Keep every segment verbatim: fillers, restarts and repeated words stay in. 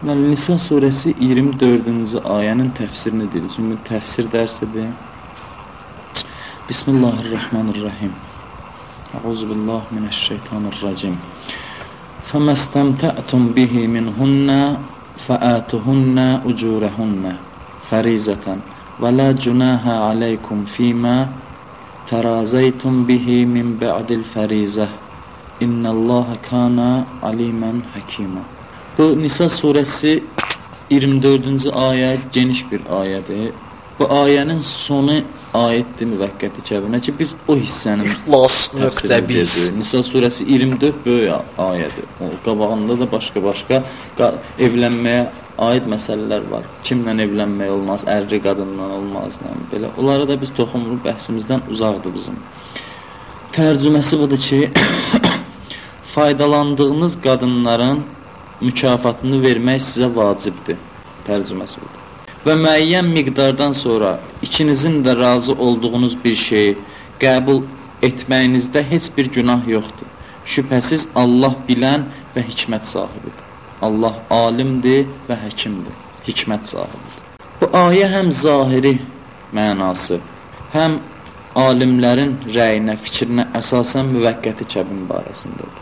Nisa suresi iyirmi dördüncü ayənin təfsirini dedik. Çünki təfsir dərsidir. Bismillahirrahmanirrahim. Euzubillahi mineşşeytanirracim. Fəməstəmtə'tum bihi minhunna fəatuhunna ucurahunna farizatan və la cunaha aleykum fīmā terazaytum bihi min ba'dil farizah. İnnallaha kana aliman hakima. Bu Nisa surəsi iyirmi dördüncü ayə geniş bir ayədir. Bu ayənin sonu ayətdir müvəqqəti kəbinə ki, biz o hissənin İxlas.biz Nisa surəsi iyirmi dörd böyük ayədir. O qabağında da başqa-başqa evlənməyə aid məsələlər var. Kimlə evlənmək olmaz, ərli qadından olmaz, belə. Onlara da biz toxunmuruq, bəhsimizdən uzaqdır bizim. Tərcüməsi budur ki, faydalandığınız qadınların mükafatını vermək sizə vacibdir. Tərcüməsi budur. Və müəyyən miqdardan sonra ikinizin də razı olduğunuz bir şeyi qəbul etməyinizdə heç bir günah yoxdur. Şübhəsiz Allah bilən və hikmət sahibidir. Allah alimdir və həkimdir, hikmət sahibidir. Bu ayə həm zahiri mənası, həm alimlərin rəyinə, fikrinə əsasən müvəqqəti kəbin barəsindədir.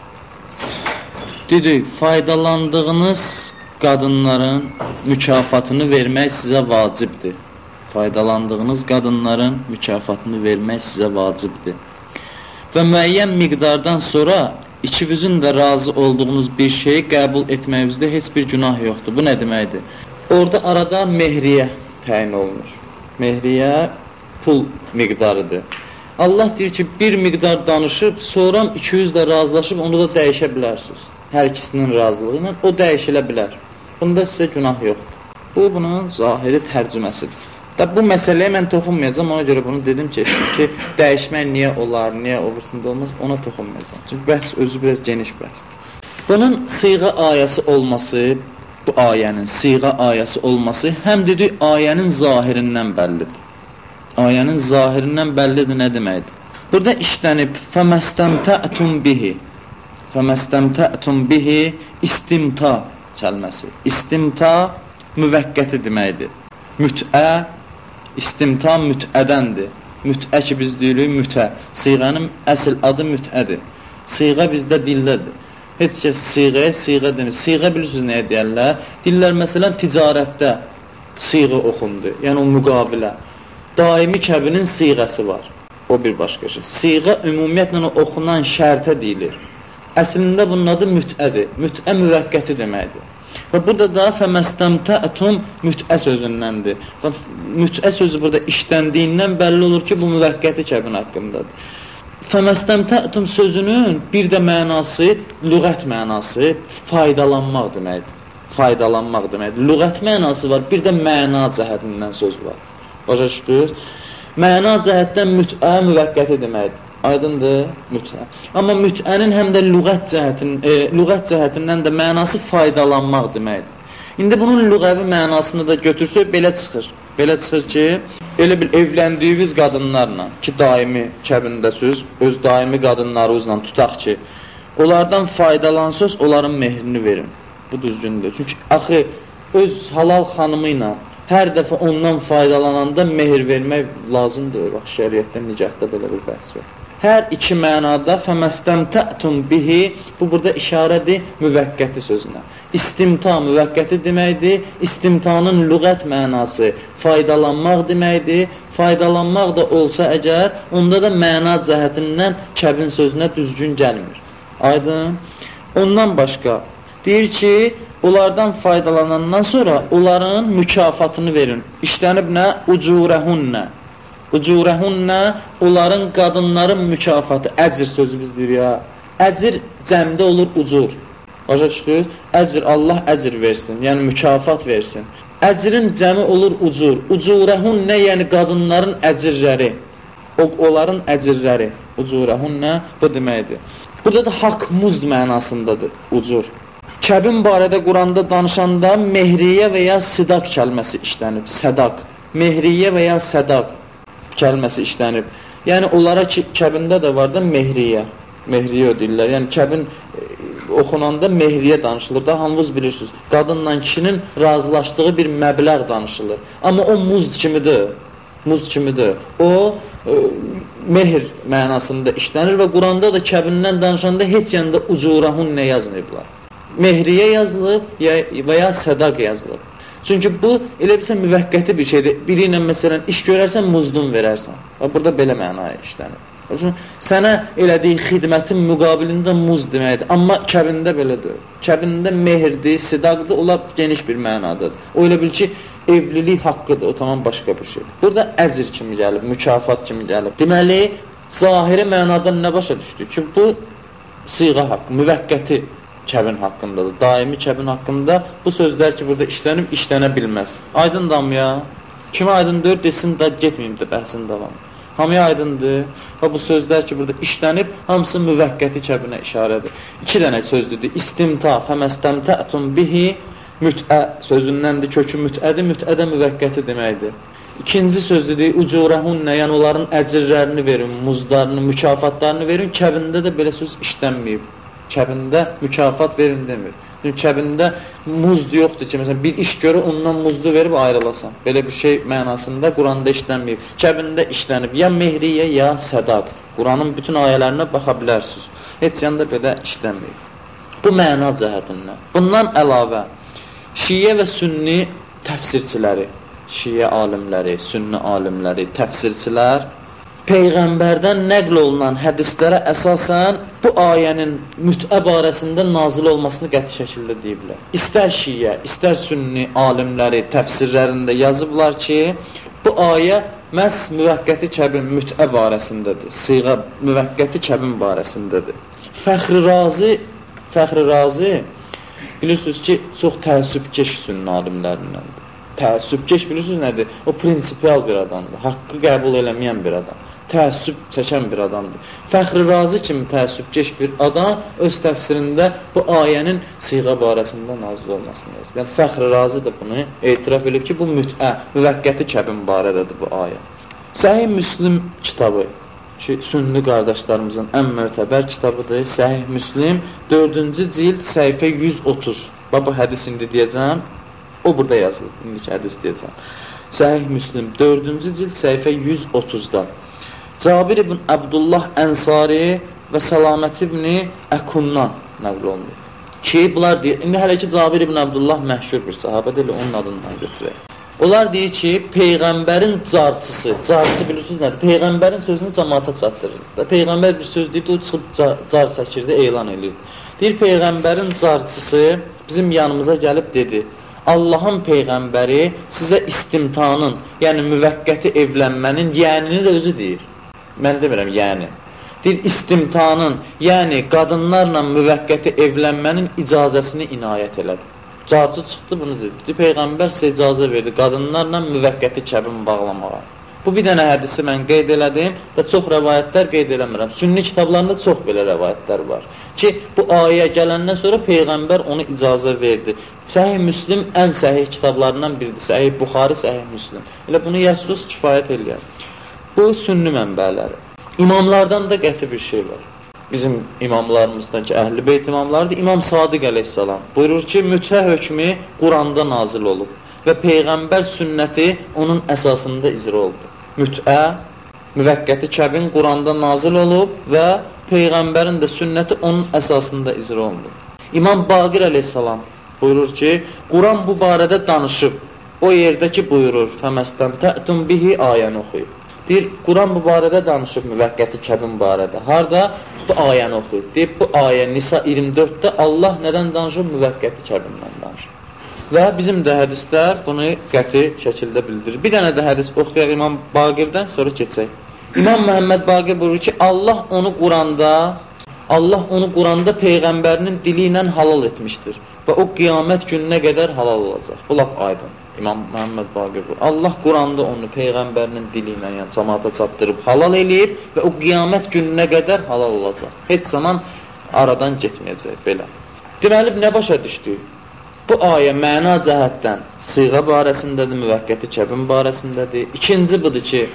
Dedik, faydalandığınız qadınların mükafatını vermək sizə vacibdir. Faydalandığınız qadınların mükafatını vermək sizə vacibdir. Və müəyyən miqdardan sonra ikinizin də razı olduğunuz bir şeyi qəbul etməyinizdə heç bir günah yoxdur. Bu nə deməkdir? Orada arada mehriyə təyin olunur. Mehriyə pul miqdarıdır. Allah deyir ki, bir miqdar danışıb, sonra ikiniz də razılaşıb, onu da dəyişə bilərsiniz. Hər ikisinin razılığı ilə o dəyişilə bilər. Bunda sizə günah yoxdur. Bu, bunun zahiri tərcüməsidir. Da, bu məsələyə mən toxunmayacağım, ona görə bunu dedim ki, ki dəyişmək niyə olar, niyə obursunda olmaz, ona toxunmayacağım. Çünki bəhs özü biraz geniş bəhsdir. Bunun sıyğa ayəsi olması, bu ayənin sıyğa ayəsi olması həm dedik ayənin zahirindən bəllidir. Ayənin zahirindən bəllidir nə deməkdir? Burada işlənib fəməstəmtə'tum bihi fəməstəmtə'tum bihi istimta kəlməsi. İstimta müvəqqəti deməkdir. Mütə, istimta mütədəndir. Mütə ki biz deyirik mütə. Sıyğanın əsl adı mütədir. Sıyğa bizdə dildədir. Heç kəs sıyğaya sıyğa demir. Sıyğa bilirsiniz nəyə deyərlər? Dillər məsələn ticarətdə sıyğa oxundu. Yəni o müqabilə. Daimi kəbinin sıyğası var. O bir başqa şey. Sıyğa ümumiyyətlə oxunan şərtə deyilir. Əslində bunun adı mütədir. Mütə müvəqqəti deməkdir. Və burada da fəməstəmtə'tum mütə sözündəndir. Və mütə sözü burada işləndiyindən bəlli olur ki, bu müvəqqəti kəbin haqqındadır. Fəməstəmtə'tum sözünün bir də mənası, lüğət mənası faydalanmaq deməkdir. Faydalanmaq deməkdir. Lüğət mənası var, bir də məna cəhətindən söz var. Başa düşdünüz? Məna cəhətdən mütə müvəqqəti deməkdir. Aydındır, mütə. Amma mütənin həm də lüğət, cəhətin, e, lüğət cəhətindən də mənası faydalanmaq deməkdir. İndi bunun lüğəvi mənasını da götürsək, belə çıxır. Belə çıxır ki, elə bir evləndiyiniz qadınlarla ki, daimi kəbindəsiz, öz daimi qadınlarınızla tutaq ki, onlardan faydalansız, onların mehrini verin. Bu düzgündür. Çünki axı öz halal xanımı ilə hər dəfə ondan faydalananda mehir vermək lazımdır. Bax, şəriətdə, nicahda belə bir bəhs var. Hər iki mənada fəməstəmtə'tum bihi, bu burada işarədir müvəqqəti sözünə. İstimta müvəqqəti deməkdir, istimtanın lüğət mənası faydalanmaq deməkdir. Faydalanmaq da olsa əgər, onda da məna cəhətindən kəbin sözünə düzgün gəlmir. Aydın? Ondan başqa deyir ki, onlardan faydalanandan sonra onların mükafatını verin. İşlənib nə? Ucurəhunnə. Ucurəhunnə, onların qadınların mükafatı. Əcr sözü biz deyir ya. Əcr cəmdə olur ucur. Başa düşdünüz? Əcr, Allah əcr versin, yəni mükafat versin. Əcrin cəmi olur ucur. Ucurəhunnə, yəni qadınların əcrləri. O, onların əcrləri. Ucurəhunnə, bu deməkdir. Burada da haqq muzd mənasındadır ucur. Kəbin barədə Quranda danışanda mehriyə və ya sidaq kəlməsi işlənib. Sədaq. Mehriyə və ya sədaq kəlməsi işlənib. Yəni onlara ki, kəbində də var da mehriyə. Mehriyə deyirlər. Yəni kəbin oxunanda mehriyə danışılır da, hamınız bilirsiniz. Qadınla kişinin razılaşdığı bir məbləğ danışılır. Amma o muz kimidir. Muz kimidir. O e, mehr mənasında işlənir və Quranda da kəbindən danışanda heç yanında ucurahun nə yazmayıblar. Mehriyə yazılıb və ya sədaq yazılıb. Çünki bu elə bilsən müvəqqəti bir şeydir. Biri ilə məsələn iş görərsən, muzdun verərsən. Və burada belə mənaya işlənir. Sənə elədiyi xidmətin müqabilində muz deməkdir. Amma kəbində belə deyil. Kəbində mehirdir, sidaqdır, onlar geniş bir mənadır. O elə bil ki, evlilik haqqıdır, o tamam başqa bir şeydir. Burada əcr kimi gəlib, mükafat kimi gəlib. Deməli, zahiri mənadan nə başa düşdük ki, bu siğa haqqı, müvəqqəti kəbin haqqındadır. Daimi kəbin haqqında bu sözlər ki, burada işlənib, işlənə bilməz. Aydın ya? Kimə aydındır, desin da getməyim də bəhsin davam. Hamıya aydındır və bu sözlər ki, burada işlənib, hamısı müvəqqəti kəbinə işarədir. İki dənə sözdür. İstimta, fəməstəmtə'tum bihi, müt'ə sözündəndir, kökü müt'ədir, müt'ədə müvəqqəti deməkdir. İkinci sözdür, ucurəhunnə, yəni onların əcirlərini verin, muzlarını, mükafatlarını verin, kəbində də belə söz işlənməyib. Kəbində mükafat verin demir. Çünki kəbində muzdu yoxdur ki, məsələn, bir iş görür, ondan muzdu verib ayrılasan. Belə bir şey mənasında Quranda işlənməyib. Kəbində işlənib ya mehriyə, ya sədaq. Quranın bütün ayələrinə baxa bilərsiniz. Heç yanda belə işlənməyib. Bu məna cəhətindən. Bundan əlavə, şiə və sünni təfsirçiləri, şiə alimləri, sünni alimləri, təfsirçilər Peyğəmbərdən nəql olunan hədislərə əsasən bu ayənin müt'ə barəsində nazil olmasını qəti şəkildə deyiblər. İstər şiə, istər sünni alimləri təfsirlərində yazıblar ki, bu ayə məhz müvəqqəti kəbin müt'ə barəsindədir. Siğa müvəqqəti kəbin barəsindədir. Fəxri Razi, Fəxri Razi bilirsiniz ki, çox təəssübkeş sünni alimlərindəndir. Təəssübkeş bilirsiniz nədir? O prinsipial bir adamdır. Haqqı qəbul eləməyən bir adam. Təəssüb çəkən bir adamdır. Fəxri Razi kimi təəssübkeş bir adam öz təfsirində bu ayənin siğa barəsində nazil olmasını yazır. Yəni Fəxri Razi də bunu etiraf edib ki, bu müt'ə, müvəqqəti kəbin barədədir bu ayə. Səhih Müslim kitabı ki, sünni qardaşlarımızın ən mötəbər kitabıdır. Səhih Müslim dördüncü cild səhifə yüz otuz. Bu hədis indi deyəcəm. O burada yazılıb. İndiki hədis deyəcəm. Səhih Müslim dördüncü cild səhifə yüz otuzda. Cabir ibn Abdullah Ənsari və Səlamət ibn Əkundan nəql olunur. Ki, bunlar deyir, indi hələ ki, Cabir ibn Abdullah məşhur bir sahabə deyil, onun adından götürək. Onlar deyir ki, Peyğəmbərin carçısı, carçı bilirsiniz nədir? Peyğəmbərin sözünü cəmaata çatdırır. Peyğəmbər bir söz deyir, o çıxıb car çəkirdi, elan edir. Deyir, Peyğəmbərin carçısı bizim yanımıza gəlib dedi, Allahın Peyğəmbəri sizə istimtanın, yəni müvəqqəti evlənmənin yənini də özü deyir. Mən demirəm, yəni. Deyir, istimtanın, yəni qadınlarla müvəqqəti evlənmənin icazəsini inayət elədi. Carçı çıxdı, bunu dedi. Peyğəmbər sizə icazə verdi, qadınlarla müvəqqəti kəbin bağlamağa. Bu bir dənə hədisi mən qeyd elədim və çox rəvayətlər qeyd eləmirəm. Sünni kitablarında çox belə rəvayətlər var. Ki, bu ayə gələndən sonra Peyğəmbər onu icazə verdi. Səhih Müslim ən səhih kitablarından biridir. Səhih Buxari, Səhih Müslim. Elə bunu yazsız kifayət eləyər. Bu sünni mənbələri. İmamlardan da qəti bir şey var. Bizim imamlarımızdan ki, Əhl-i Beyt imamlarıdır. İmam Sadiq əleyhissalam buyurur ki, mütə hökmü Quranda nazil olub və Peyğəmbər sünnəti onun əsasında icra oldu. Mütə, müvəqqəti kəbin Quranda nazil olub və Peyğəmbərin də sünnəti onun əsasında icra olundu. İmam Baqir əleyhissalam buyurur ki, Quran bu barədə danışıb. O yerdə ki, buyurur, fəməstəmtə'tum bihi ayəni oxuyub. Deyir, Quran bu barədə danışıb müvəqqəti kəbin barədə. Harada? Bu ayəni oxuyub. Deyib, bu ayə Nisa iyirmi dörddə Allah nədən danışıb? Müvəqqəti kəbindən danışıb. Və bizim də hədislər bunu qəti şəkildə bildirir. Bir dənə də hədis oxuyaq İmam Baqirdən, sonra keçək. İmam Məhəmməd Baqir buyurur ki, Allah onu Quranda, Allah onu Quranda Peyğəmbərinin dili ilə halal etmişdir. Və o qiyamət gününə qədər halal olacaq. Bu laf aydın. İmam Məhəmməd Baqir buyurur. Allah Quranda onu Peyğəmbərinin dili ilə, yəni cəmaata çatdırıb halal eləyib və o qiyamət gününə qədər halal olacaq. Heç zaman aradan getməyəcək belə. Deməli, nə başa düşdük? Bu ayə məna cəhətdən siğa barəsindədir, müvəqqəti kəbin barəsindədir. İkinci budur ki,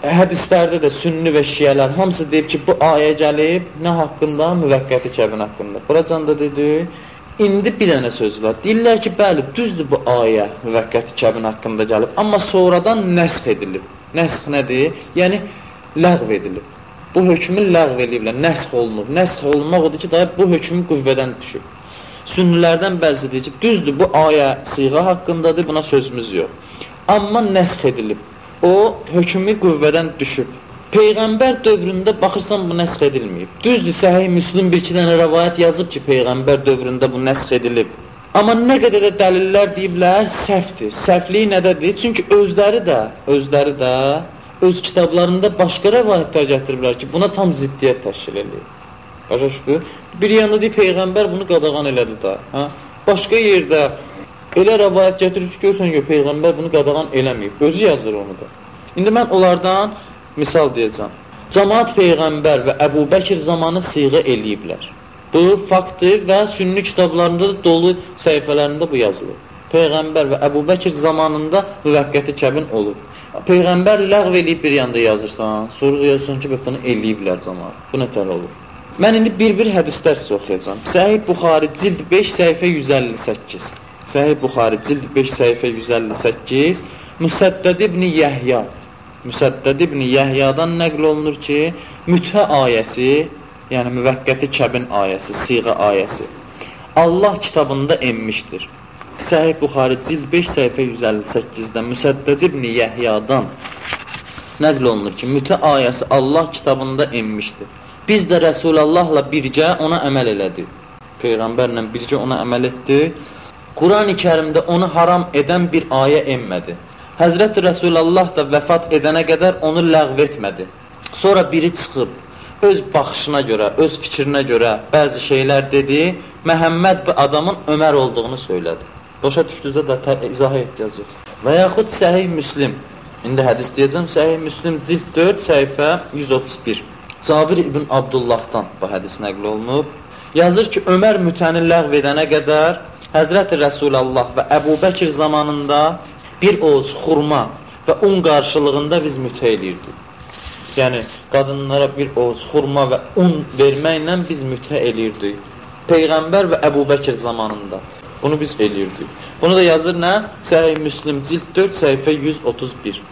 hədislərdə də sünni və şiyələr hamısı deyib ki, bu ayə gəlib nə haqqında? Müvəqqəti kəbin haqqında. Buracan da dedi, indi bir dənə söz var. Deyirlər ki, bəli, düzdür bu ayə müvəqqəti kəbin haqqında gəlib, amma sonradan nəsx edilib. Nəsx nədir? Yəni, ləğv edilib. Bu hökmü ləğv ediblər, nəsx olunub. Nəsx olunmaq odur ki, daha bu hökmü qüvvədən düşüb. Sünnilərdən bəzi deyir ki, düzdür bu ayə siğa haqqındadır, buna sözümüz yox. Amma nəsx edilib. O, hökmü qüvvədən düşüb. Peyğəmbər dövründə baxırsan, bu nəsx edilməyib. Düzdür, Səhih Müslim bir-iki dənə rəvayət yazıb ki, Peyğəmbər dövründə bu nəsx edilib. Amma nə qədər də dəlillər deyiblər, səhvdir. Səhvliyi nədədir? Çünki özləri də, özləri də öz kitablarında başqa rəvayətlər gətiriblər ki, buna tam ziddiyyət təşkil edir. Başa düşdür? Bir yanda deyib, Peyğəmbər bunu qadağan elədi da. Hə? Başqa yerdə elə rəvayət gətirir ki, görsən ki, Peyğəmbər bunu qadağan eləməyib. Özü yazır onu da. İndi mən onlardan misal deyəcəm. Cəmaat Peyğəmbər və Əbu Bəkir zamanı siğa eləyiblər. Bu faktdır və sünni kitablarında da dolu səhifələrində bu yazılır. Peyğəmbər və Əbu Bəkir zamanında müvəqqəti kəbin olur. Peyğəmbər ləğv eləyib bir yanda yazırsan, sonra yazırsan ki, bunu eləyiblər cəmaat. Bu nətər olur? Mən indi bir-bir hədislər sizə oxuyacağam. Səhih Buxari cild beş səhifə yüz əlli səkkiz. Səhih Buxari cild beş səhifə yüz əlli səkkiz. Müsəddəd ibn Yəhya. Müsəddəd ibn Yəhyadan nəql olunur ki, mütə ayəsi, yəni müvəqqəti kəbin ayəsi, siğa ayəsi Allah kitabında enmişdir. Səhih Buxari cild beş səhifə yüz əlli səkkizdə Müsəddəd ibn Yəhyadan nəql olunur ki, mütə ayəsi Allah kitabında enmişdir. Biz də Rəsulallahla birgə ona əməl elədik. Peyğəmbərlə birgə ona əməl etdik. Quran-ı Kərimdə onu haram edən bir ayə enmədi. Həzrət Rəsulallah da vəfat edənə qədər onu ləğv etmədi. Sonra biri çıxıb, öz baxışına görə, öz fikrinə görə bəzi şeylər dedi, Məhəmməd bu adamın Ömər olduğunu söylədi. Başa düşdüzdə də izah ehtiyac yox. Və yaxud Səhih Müslim, indi hədis deyəcəm, Səhih Müslim cild dörd səhifə yüz otuz bir. Cabir ibn Abdullahdan bu hədis nəql olunub. Yazır ki, Ömər mütəni ləğv edənə qədər Həzrət Rəsulallah və Əbu Bəkir zamanında bir oğuz xurma və un qarşılığında biz mütə eləyirdik. Yəni, qadınlara bir oğuz xurma və un verməklə biz mütə eləyirdik. Peyğəmbər və Əbu Bəkir zamanında. Bunu biz eləyirdik. Bunu da yazır nə? Səhih Müslim cild dörd səhifə yüz otuz bir.